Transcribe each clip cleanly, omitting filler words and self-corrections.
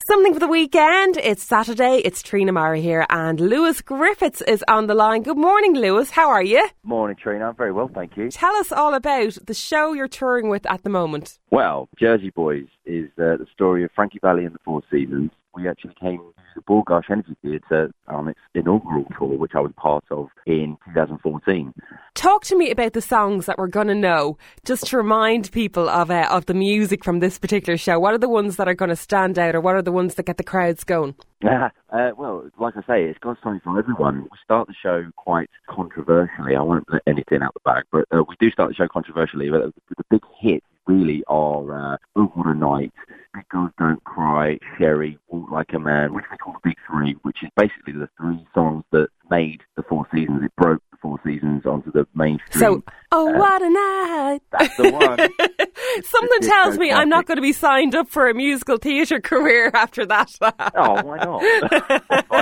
Something for the weekend. It's Saturday. It's Trina Mara here and Lewis Griffiths is on the line. Good morning, Lewis. How are you? Morning, Trina. I'm very well, thank you. Tell us all about the show you're touring with at the moment. Well, Jersey Boys is the story of Frankie Valli and the Four Seasons. We actually came to the Bord Gáis Energy Theatre on its inaugural tour, which I was part of in 2014. Talk to me about the songs that we're going to know, just to remind people of the music from this particular show. What are the ones that are going to stand out, or what are the ones that get the crowds going? Well, like I say, it's got something for everyone. We start the show quite controversially. I won't let anything out the bag, but we do start the show controversially. But the big hits really are Oh What a Night, Big Girls Don't Cry, Sherry, Walk Like a Man, which we call the Big Three, which is basically the three songs that made the Four Seasons. It broke the Four Seasons onto the mainstream. So, Oh What a Night. That's the one. Something tells me I'm not going to be signed up for a musical theatre career after that. Oh, why not? I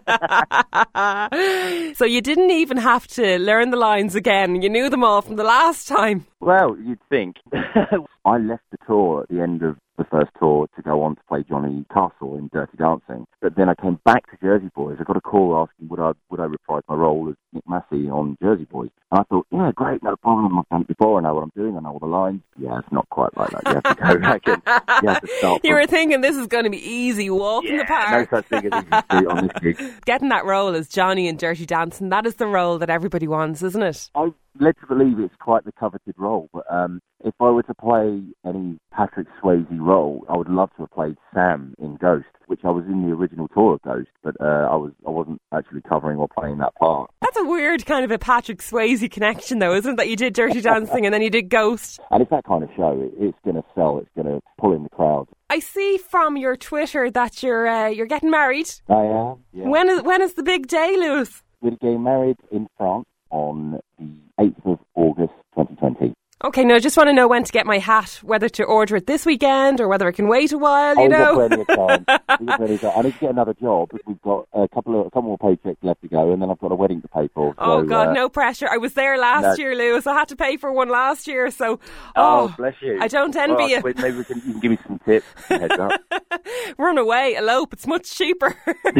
can. So you didn't even have to learn the lines again. You knew them all from the last time. Well, you'd think. I left the tour at the end of the first tour to go on to play Johnny Castle in Dirty Dancing. But then I came back to Jersey Boys. I got a call asking would I reprise my role as Nick Massey on Jersey Boys. And I thought, yeah, great, no problem. I've done it before. I know what I'm doing. I know all the lines. Yeah, it's not quite like that. You have to go back and you have to start. You were thinking this is going to be easy, walk in the park. No such thing as easy street on this gig. Getting that role as Johnny in Dirty Dancing, that is the role that everybody wants, isn't it? I'm led to believe it's quite the coveted role, but if I were to play any Patrick Swayze role, I would love to have played Sam in Ghost, which I was in the original tour of Ghost, but I wasn't actually covering or playing that part. That's a weird kind of a Patrick Swayze connection, though, isn't it? That you did Dirty Dancing and then you did Ghost. And it's that kind of show. It's going to sell. It's going to pull in the crowd. I see from your Twitter that you're getting married. I am. Yeah. When is the big day, Lewis? We're getting married in France on the 8th of August 2020. Okay, now I just want to know when to get my hat, whether to order it this weekend or whether I can wait a while, you know. We've got plenty of time. I need to get another job. We've got a couple more paychecks left to go, and then I've got a wedding to pay for. Oh, God, no pressure. I was there last year, Lewis. I had to pay for one last year, so... Oh, bless you. I don't envy you. Maybe you can give me some tips. Heads up. Run away, elope. It's much cheaper.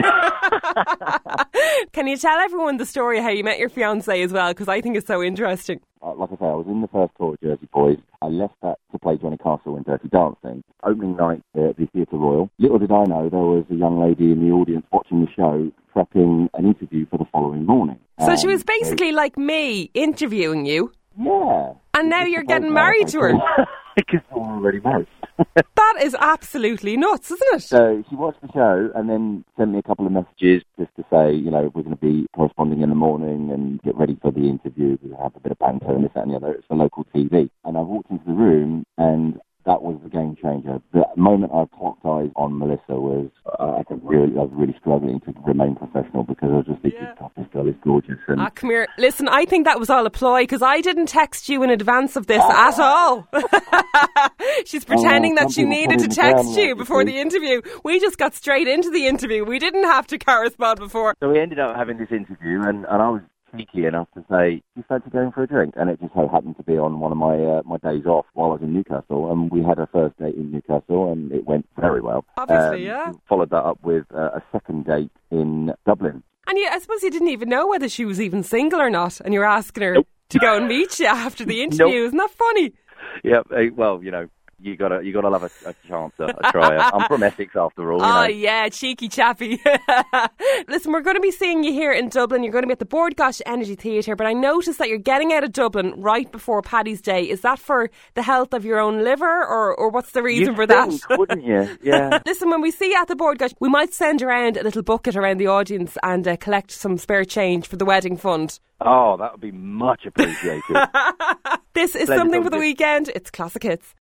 Can you tell everyone the story of how you met your fiancée as well? Because I think it's so interesting. Like I say, I was in the first tour of Jersey Boys. I left that to play Johnny Castle in Dirty Dancing. Opening night at the Theatre Royal. Little did I know there was a young lady in the audience watching the show prepping an interview for the following morning. So she was basically like me interviewing you? Yeah. And now you're getting married to her? Because we're already married. That is absolutely nuts, isn't it? So she watched the show and then sent me a couple of messages just to say, you know, we're going to be corresponding in the morning and get ready for the interview. We'll have a bit of banter and this, that and the other. It's for local TV. And I walked into the room and that was the game changer. The moment I clocked eyes on Melissa was, I was really struggling to remain professional because I was just thinking, God, this girl is gorgeous. And come here. Listen, I think that was all a ploy because I didn't text you in advance of this at all. She's pretending that she needed to text you before the interview. We just got straight into the interview. We didn't have to correspond before. So we ended up having this interview and I was cheeky enough to say, do you fancy going for a drink? And it just so happened to be on one of my days off while I was in Newcastle, and we had a first date in Newcastle, and it went very well. Obviously, yeah. Followed that up with a second date in Dublin. And I suppose you didn't even know whether she was even single or not, and you're asking her to go and meet you after the interview. Isn't that funny? Yeah, well, you know, you gotta love a chance, a try. I'm from Essex after all. Oh, yeah, cheeky chappy. Listen, we're going to be seeing you here in Dublin. You're going to be at the Bord Gáis Energy Theatre, but I noticed that you're getting out of Dublin right before Paddy's Day. Is that for the health of your own liver, or what's the reason for that? Wouldn't you? Yeah. Listen, when we see you at the Bord Gáis, we might send around a little bucket around the audience and collect some spare change for the wedding fund. Oh, that would be much appreciated. This is Something for the Weekend. It's Classic Hits.